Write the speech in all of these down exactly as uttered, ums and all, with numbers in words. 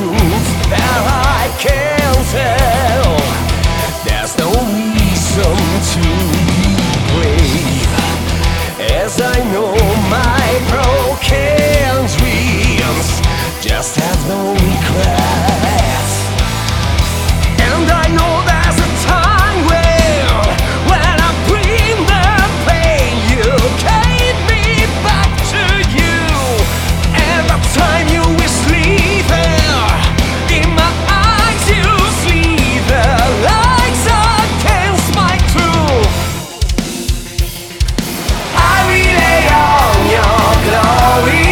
truth that I can't tell. There's no reason to be brave, as I know my broken dreams just have no regrets. And I know there's a time when, when I bring the pain, you gave me back to you. And the time you is leaving, in my eyes you see the lights against my truth. I rely on your glory.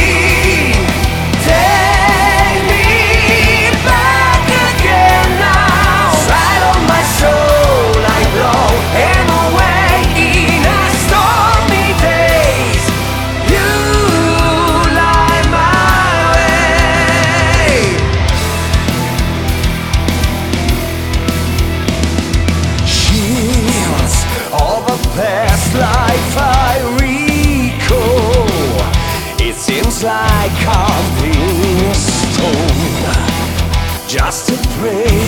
Past life I recall, it seems like carved in stone, just to pray